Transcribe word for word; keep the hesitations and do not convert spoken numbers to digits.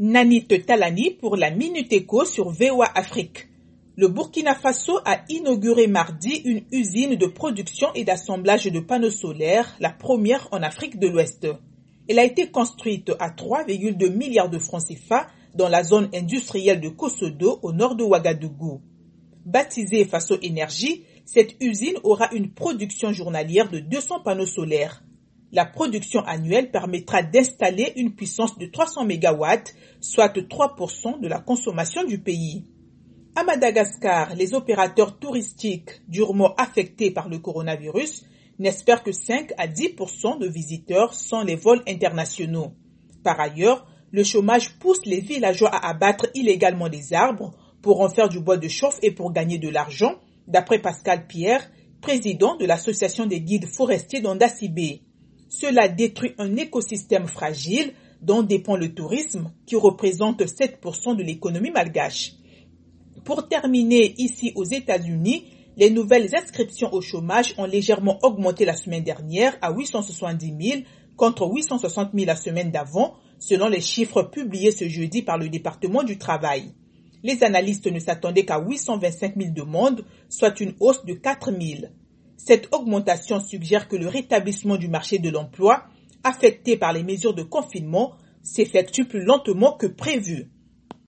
Nanit Talani pour la Minute Éco sur V O A Afrique. Le Burkina Faso a inauguré mardi une usine de production et d'assemblage de panneaux solaires, la première en Afrique de l'Ouest. Elle a été construite à trois virgule deux milliards de francs C F A dans la zone industrielle de Kosodo au nord de Ouagadougou. Baptisée Faso Énergie, cette usine aura une production journalière de deux cents panneaux solaires. La production annuelle permettra d'installer une puissance de trois cents mégawatts, soit trois pour cent de la consommation du pays. À Madagascar, les opérateurs touristiques durement affectés par le coronavirus n'espèrent que cinq à dix pour cent de visiteurs sans les vols internationaux. Par ailleurs, le chômage pousse les villageois à abattre illégalement des arbres pour en faire du bois de chauffe et pour gagner de l'argent, d'après Pascal Pierre, président de l'association des guides forestiers d'Andasibé. Cela détruit un écosystème fragile dont dépend le tourisme, qui représente sept pour cent de l'économie malgache. Pour terminer, ici aux États-Unis, les nouvelles inscriptions au chômage ont légèrement augmenté la semaine dernière à huit cent soixante-dix mille contre huit cent soixante mille la semaine d'avant, selon les chiffres publiés ce jeudi par le département du travail. Les analystes ne s'attendaient qu'à huit cent vingt-cinq mille demandes, soit une hausse de quatre mille. Cette augmentation suggère que le rétablissement du marché de l'emploi, affecté par les mesures de confinement, s'effectue plus lentement que prévu.